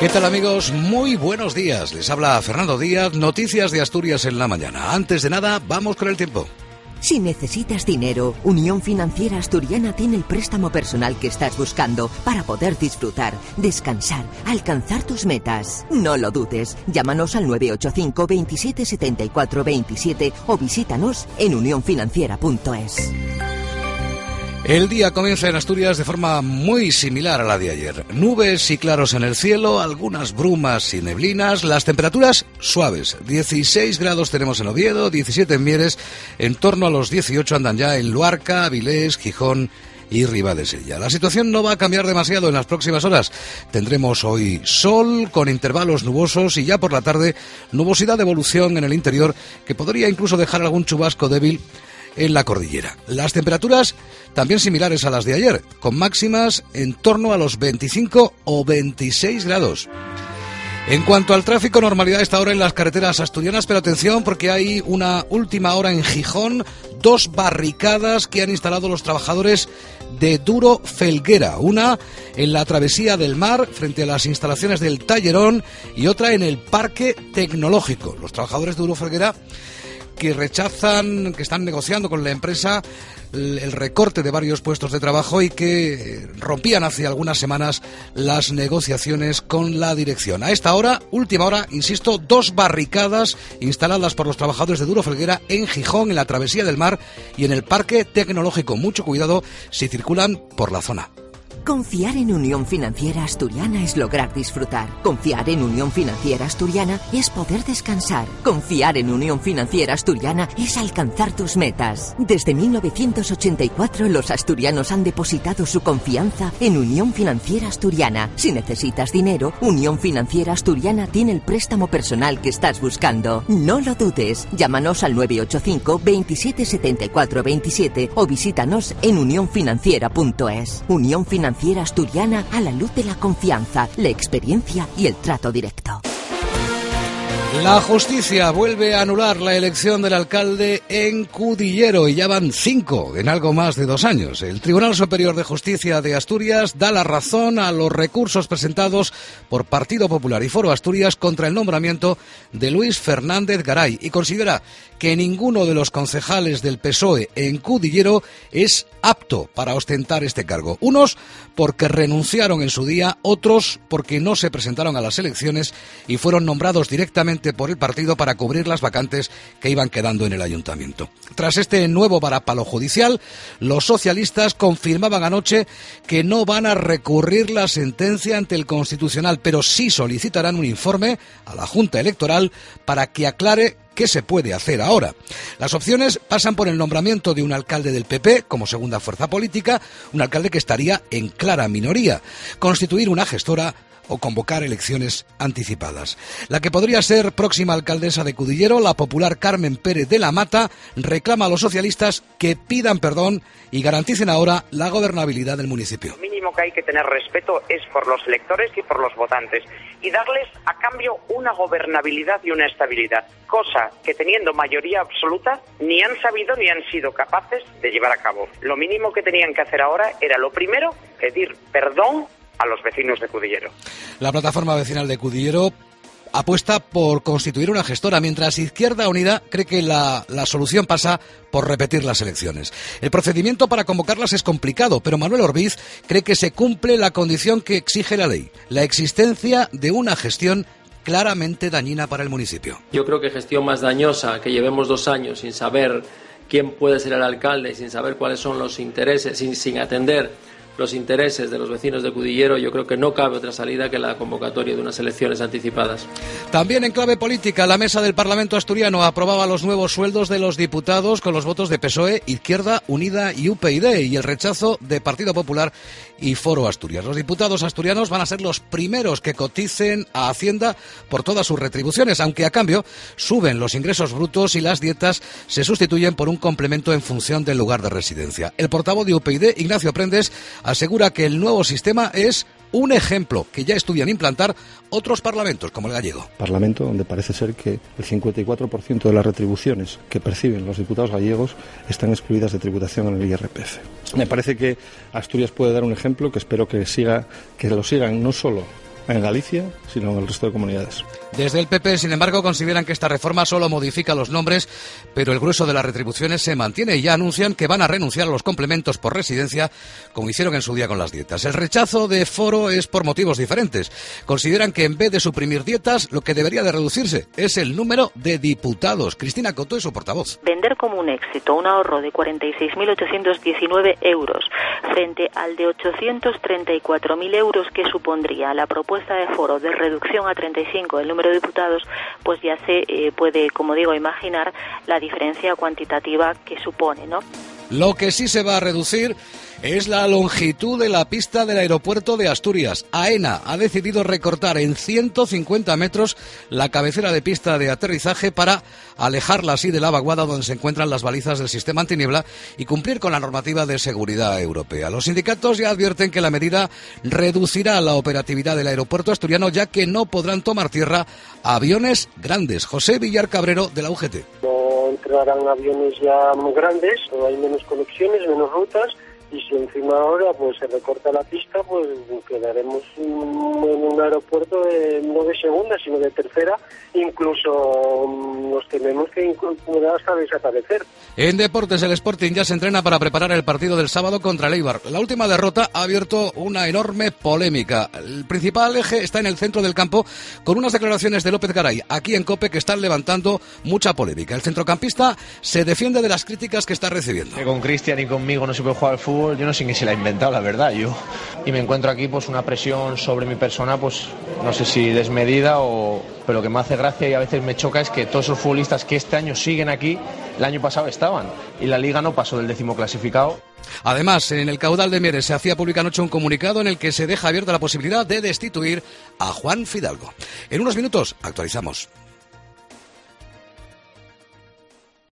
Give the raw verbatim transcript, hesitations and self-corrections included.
¿Qué tal, amigos? Muy buenos días. Les habla Fernando Díaz, Noticias de Asturias en la mañana. Antes de nada, vamos con el tiempo. Si necesitas dinero, Unión Financiera Asturiana tiene el préstamo personal que estás buscando para poder disfrutar, descansar, alcanzar tus metas. No lo dudes. Llámanos al nueve ocho cinco, veintisiete setenta y cuatro veintisiete o visítanos en unión financiera punto es. El día comienza en Asturias de forma muy similar a la de ayer. Nubes y claros en el cielo, algunas brumas y neblinas, las temperaturas suaves. dieciséis grados tenemos en Oviedo, diecisiete en Mieres, en torno a los dieciocho andan ya en Luarca, Avilés, Gijón y Ribadesella. La situación no va a cambiar demasiado en las próximas horas. Tendremos hoy sol con intervalos nubosos y ya por la tarde nubosidad de evolución en el interior que podría incluso dejar algún chubasco débil en la cordillera. Las temperaturas también similares a las de ayer, con máximas en torno a los veinticinco o veintiséis grados. En cuanto al tráfico, normalidad a esta hora en las carreteras asturianas, pero atención porque hay una última hora en Gijón, dos barricadas que han instalado los trabajadores de Duro Felguera, una en la travesía del mar frente a las instalaciones del Tallerón y otra en el Parque Tecnológico. Los trabajadores de Duro Felguera que rechazan, que están negociando con la empresa el recorte de varios puestos de trabajo y que rompían hace algunas semanas las negociaciones con la dirección. A esta hora, última hora, insisto, dos barricadas instaladas por los trabajadores de Duro Felguera en Gijón, en la travesía del mar y en el Parque Tecnológico. Mucho cuidado si circulan por la zona. Confiar en Unión Financiera Asturiana es lograr disfrutar. Confiar en Unión Financiera Asturiana es poder descansar. Confiar en Unión Financiera Asturiana es alcanzar tus metas. Desde mil novecientos ochenta y cuatro los asturianos han depositado su confianza en Unión Financiera Asturiana. Si necesitas dinero, Unión Financiera Asturiana tiene el préstamo personal que estás buscando. No lo dudes. Llámanos al nueve ocho cinco, veintisiete setenta y cuatro veintisiete o visítanos en unión financiera punto es. Unión Financiera Financiera Asturiana a la luz de la confianza, la experiencia y el trato directo. La justicia vuelve a anular la elección del alcalde en Cudillero y ya van cinco en algo más de dos años. El Tribunal Superior de Justicia de Asturias da la razón a los recursos presentados por Partido Popular y Foro Asturias contra el nombramiento de Luis Fernández Garay y considera que ninguno de los concejales del P S O E en Cudillero es apto para ostentar este cargo. Unos porque renunciaron en su día, otros porque no se presentaron a las elecciones y fueron nombrados directamente por el partido para cubrir las vacantes que iban quedando en el ayuntamiento. Tras este nuevo varapalo judicial, los socialistas confirmaban anoche que no van a recurrir la sentencia ante el Constitucional, pero sí solicitarán un informe a la Junta Electoral para que aclare ¿qué se puede hacer ahora? Las opciones pasan por el nombramiento de un alcalde del P P como segunda fuerza política, un alcalde que estaría en clara minoría, constituir una gestora o convocar elecciones anticipadas. La que podría ser próxima alcaldesa de Cudillero, la popular Carmen Pérez de la Mata, reclama a los socialistas que pidan perdón y garanticen ahora la gobernabilidad del municipio. Lo mínimo que hay que tener respeto es por los electores y por los votantes y darles a cambio una gobernabilidad y una estabilidad, cosa que teniendo mayoría absoluta ni han sabido ni han sido capaces de llevar a cabo. Lo mínimo que tenían que hacer ahora era lo primero, pedir perdón a los vecinos de Cudillero. La plataforma vecinal de Cudillero apuesta por constituir una gestora, mientras Izquierda Unida cree que la, la solución pasa por repetir las elecciones. El procedimiento para convocarlas es complicado, pero Manuel Orbiz cree que se cumple la condición que exige la ley, la existencia de una gestión claramente dañina para el municipio. Yo creo que gestión más dañosa, que llevemos dos años sin saber quién puede ser el alcalde, sin saber cuáles son los intereses, sin, sin atender los intereses de los vecinos de Cudillero, yo creo que no cabe otra salida que la convocatoria de unas elecciones anticipadas. También en clave política, la mesa del Parlamento asturiano aprobaba los nuevos sueldos de los diputados con los votos de P S O E, Izquierda Unida y U P y y el rechazo de Partido Popular y Foro Asturias. Los diputados asturianos van a ser los primeros que coticen a Hacienda por todas sus retribuciones, aunque a cambio suben los ingresos brutos y las dietas se sustituyen por un complemento en función del lugar de residencia. El portavoz de U P y, Ignacio Prendes, asegura que el nuevo sistema es un ejemplo que ya estudian implantar otros parlamentos, como el gallego. Parlamento donde parece ser que el cincuenta y cuatro por ciento de las retribuciones que perciben los diputados gallegos están excluidas de tributación en el I R P F. Me parece que Asturias puede dar un ejemplo que espero que siga, que lo sigan no solo en Galicia, sino en el resto de comunidades. Desde el P P, sin embargo, consideran que esta reforma solo modifica los nombres, pero el grueso de las retribuciones se mantiene y ya anuncian que van a renunciar a los complementos por residencia, como hicieron en su día con las dietas. El rechazo de Foro es por motivos diferentes. Consideran que en vez de suprimir dietas, lo que debería de reducirse es el número de diputados. Cristina Coto es su portavoz. Vender como un éxito un ahorro de cuarenta y seis mil ochocientos diecinueve euros frente al de ochocientos treinta y cuatro mil euros que supondría la propuesta de Foro de reducción a treinta y cinco del número de diputados, pues ya se eh, puede, como digo, imaginar la diferencia cuantitativa que supone, ¿no? Lo que sí se va a reducir es la longitud de la pista del aeropuerto de Asturias. AENA ha decidido recortar en ciento cincuenta metros la cabecera de pista de aterrizaje para alejarla así de la vaguada donde se encuentran las balizas del sistema antiniebla y cumplir con la normativa de seguridad europea. Los sindicatos ya advierten que la medida reducirá la operatividad del aeropuerto asturiano, ya que no podrán tomar tierra aviones grandes. José Villar Cabrero, de la U G T. No entrarán aviones ya muy grandes, no hay menos conexiones, menos rutas. Y si encima ahora pues se recorta la pista, pues quedaremos en un aeropuerto de, no de segunda, sino de tercera. Incluso nos tememos que pueda hasta desaparecer. En deportes, el Sporting ya se entrena para preparar el partido del sábado contra el Eibar. La última derrota ha abierto una enorme polémica. El principal eje está en el centro del campo, con unas declaraciones de López Garay aquí en COPE que están levantando mucha polémica. El centrocampista se defiende de las críticas que está recibiendo. Con Cristian y conmigo no se puede jugar al fútbol. Yo no sé quién se la ha inventado, la verdad, yo. Y me encuentro aquí pues una presión sobre mi persona, pues no sé si desmedida o... Pero lo que me hace gracia y a veces me choca es que todos esos futbolistas que este año siguen aquí, el año pasado estaban. Y la Liga no pasó del décimo clasificado. Además, en el caudal de Mieres se hacía pública anoche un comunicado en el que se deja abierta la posibilidad de destituir a Juan Fidalgo. En unos minutos actualizamos.